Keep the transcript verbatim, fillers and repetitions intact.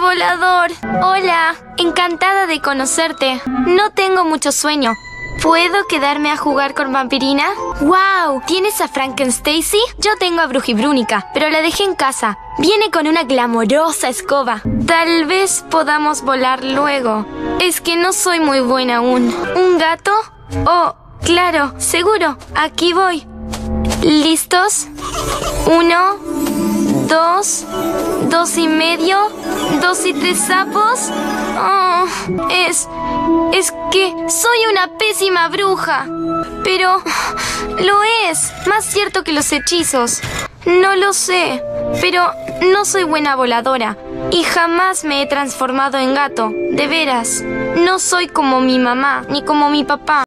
volador. Hola, encantada de conocerte. No tengo mucho sueño. ¿Puedo quedarme a jugar con Vampirina? ¡Wow! ¿Tienes a Frankenstacy? Yo tengo a Brujibrúnica, pero la dejé en casa. Viene con una glamorosa escoba. Tal vez podamos volar luego. Es que no soy muy buena aún. ¿Un gato? Oh, claro, seguro. Aquí voy. ¿Listos? Uno, dos, dos y medio, dos y tres sapos. Oh, es... es que soy una pésima bruja. Pero lo es, más cierto que los hechizos. No lo sé, pero no soy buena voladora y jamás me he transformado en gato, de veras. No soy como mi mamá ni como mi papá.